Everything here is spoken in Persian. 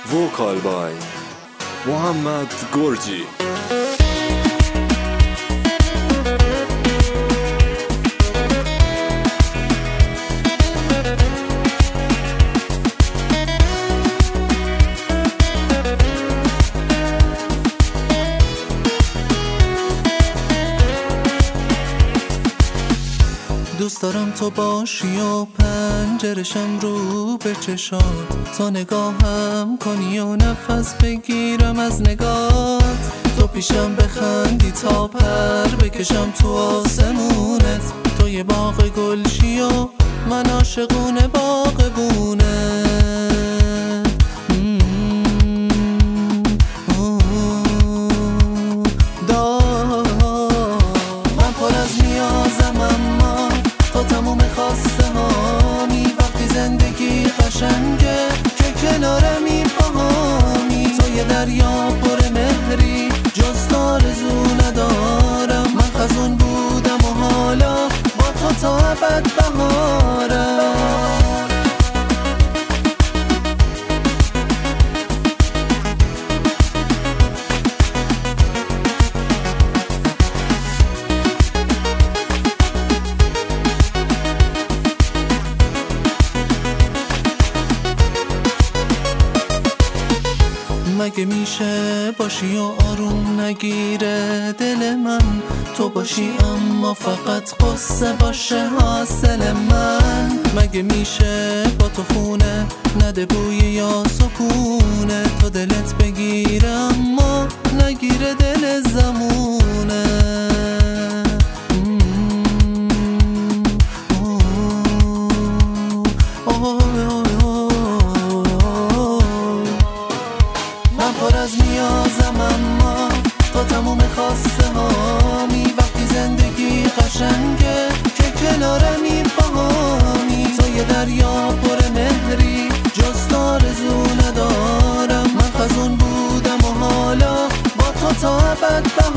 Vocal by محمد گرجی. دوست دارم تو باشی و پنجرشم رو به چشات، تو نگاهم کنی و نفس بگیرم از نگات، تو پیشم بخندی تا پر بکشم تو آسمونت، تو یه باغ گلشی و من عاشقونه باغبونه. من پر از نیازم اما تو تموم خواسته هامی، وقتی زندگی قشنگه که کنارمی پاهامی، تو یه دریا پر مهری جز آرزو ندارم، من خزون بودم و حالا با تو تا ابد بهارم. مگه میشه باشی و آروم نگیره دل من، تو باشی اما فقط قصه باشه حاصل من، مگه میشه با تو خونه نده بوی یا سکونه، تو دلت بگیره اما نگیره دل زمونه. من پر از نیازم اما تو تموم خواسته هامی، وقتی زندگی قشنگه که کنارمی پاهامی، تو یه دریا پر مهری جز آرزو ندارم، من خزون بودم و حالا با تو تا ابد